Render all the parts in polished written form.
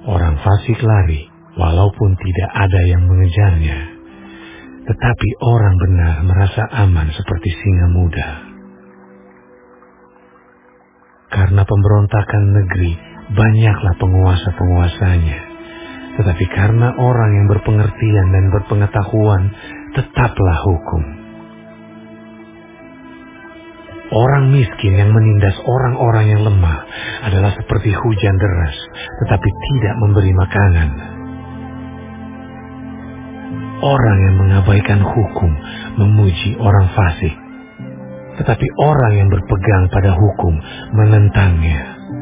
Orang fasik lari walaupun tidak ada yang mengejarnya, tetapi orang benar merasa aman seperti singa muda. Karena pemberontakan negeri, banyaklah penguasa-penguasanya, tetapi karena orang yang berpengertian dan berpengetahuan, tetaplah hukum. Orang miskin yang menindas orang-orang yang lemah adalah seperti hujan deras, tetapi tidak memberi makanan. Orang yang mengabaikan hukum memuji orang fasik, tetapi orang yang berpegang pada hukum menentangnya.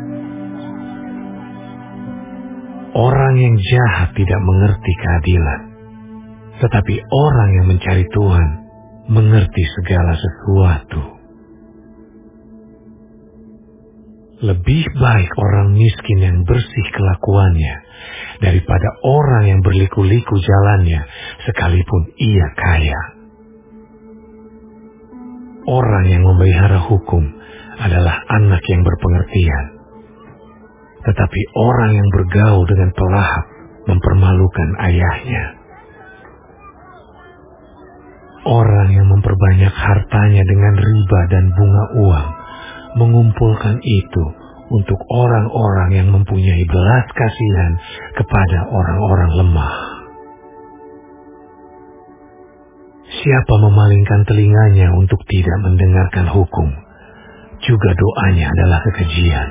Orang yang jahat tidak mengerti keadilan, tetapi orang yang mencari Tuhan mengerti segala sesuatu. Lebih baik orang miskin yang bersih kelakuannya daripada orang yang berliku-liku jalannya sekalipun ia kaya. Orang yang memelihara hukum adalah anak yang berpengertian, tetapi orang yang bergaul dengan pelahap mempermalukan ayahnya. Orang yang memperbanyak hartanya dengan riba dan bunga uang mengumpulkan itu untuk orang-orang yang mempunyai belas kasihan kepada orang-orang lemah. Siapa memalingkan telinganya untuk tidak mendengarkan hukum, juga doanya adalah kekejian.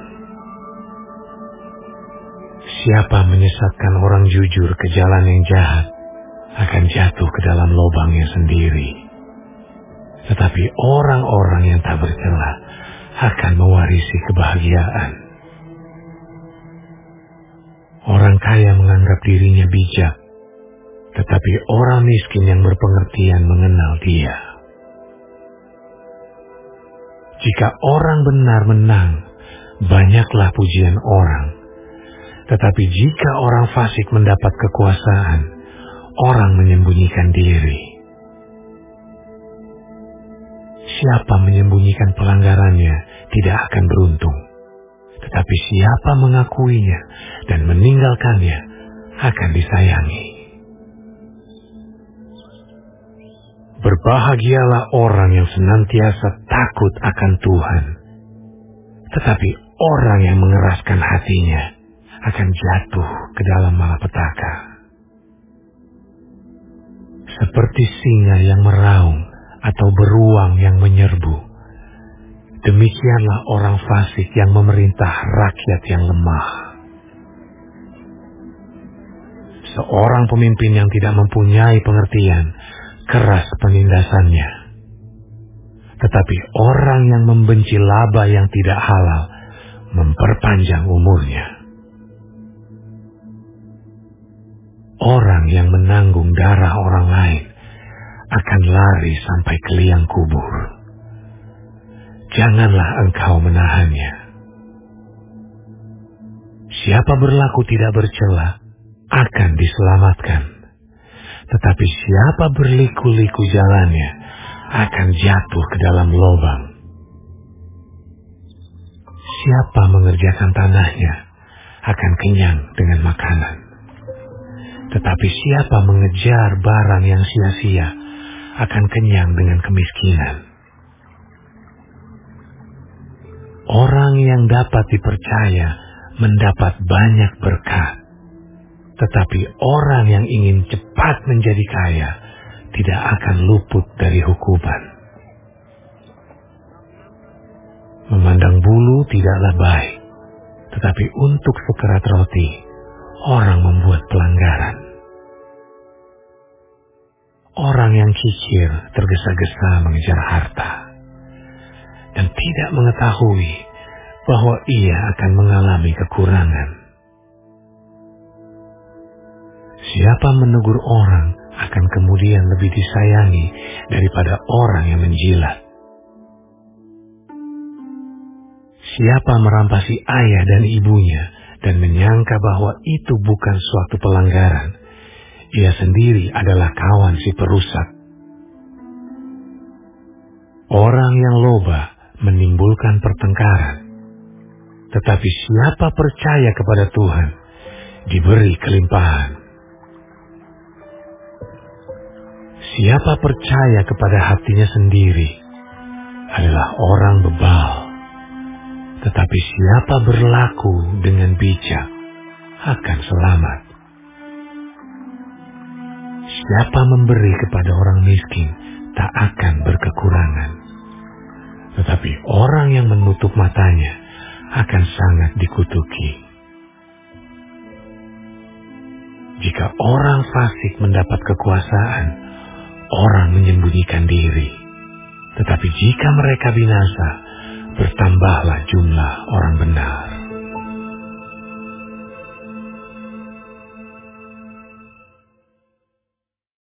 Siapa menyesatkan orang jujur ke jalan yang jahat, akan jatuh ke dalam lubangnya sendiri. Tetapi orang-orang yang tak bercela akan mewarisi kebahagiaan. Orang kaya menganggap dirinya bijak, tetapi orang miskin yang berpengertian mengenal dia. Jika orang benar menang, banyaklah pujian orang. Tetapi jika orang fasik mendapat kekuasaan, orang menyembunyikan diri. Siapa menyembunyikan pelanggarannya tidak akan beruntung, tetapi siapa mengakuinya dan meninggalkannya akan disayangi. Berbahagialah orang yang senantiasa takut akan Tuhan, tetapi orang yang mengeraskan hatinya akan jatuh ke dalam malapetaka. Seperti singa yang meraung atau beruang yang menyerbu, demikianlah orang fasik yang memerintah rakyat yang lemah. Seorang pemimpin yang tidak mempunyai pengertian, keras penindasannya. Tetapi orang yang membenci laba yang tidak halal, memperpanjang umurnya. Orang yang menanggung darah orang lain akan lari sampai ke liang kubur. Janganlah engkau menahannya. Siapa berlaku tidak bercela akan diselamatkan, tetapi siapa berliku-liku jalannya akan jatuh ke dalam lubang. Siapa mengerjakan tanahnya akan kenyang dengan makanan, tetapi siapa mengejar barang yang sia-sia akan kenyang dengan kemiskinan. Orang yang dapat dipercaya mendapat banyak berkat, tetapi orang yang ingin cepat menjadi kaya tidak akan luput dari hukuman. Memandang bulu tidaklah baik, tetapi untuk sekerat roti orang membuat pelanggaran. Orang yang kikir tergesa-gesa mengejar harta dan tidak mengetahui bahwa ia akan mengalami kekurangan. Siapa menegur orang akan kemudian lebih disayangi daripada orang yang menjilat. Siapa merampasi ayah dan ibunya dan menyangka bahwa itu bukan suatu pelanggaran, ia sendiri adalah kawan si perusak. Orang yang loba menimbulkan pertengkaran, tetapi siapa percaya kepada Tuhan, diberi kelimpahan. Siapa percaya kepada hatinya sendiri adalah orang bebal, tetapi siapa berlaku dengan bijak akan selamat. Siapa memberi kepada orang miskin tak akan berkekurangan, tetapi orang yang menutup matanya akan sangat dikutuki. Jika orang fasik mendapat kekuasaan, orang menyembunyikan diri. Tetapi jika mereka binasa, bertambahlah jumlah orang benar.